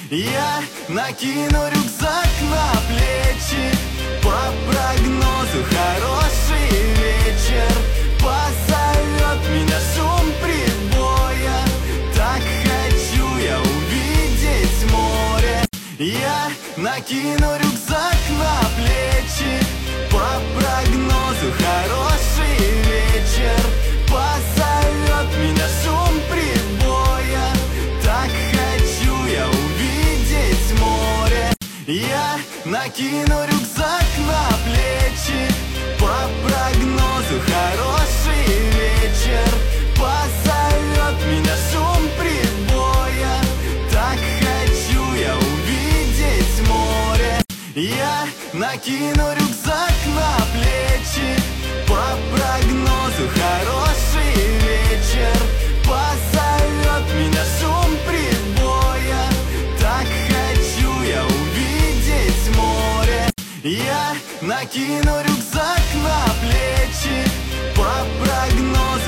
Я накину рюкзак на плечи. По прогнозу хороший вечер. Позовет меня шум прибоя. Так хочу я увидеть море. Я накину рюкзак на плечи. По прогнозу хороший вечер. Позовет меня шум прибоя. Так хочу я увидеть море. Я накину рюкзак на плечи. По прогнозу хороший вечер. Позовет меня шум прибоя. Так хочу я увидеть море. Я накину рюкзак на плечи. По прогнозу хороший вечер. Позовет меня шум прибоя. Так хочу я увидеть море. Я накину рюкзак на плечи. По прогнозу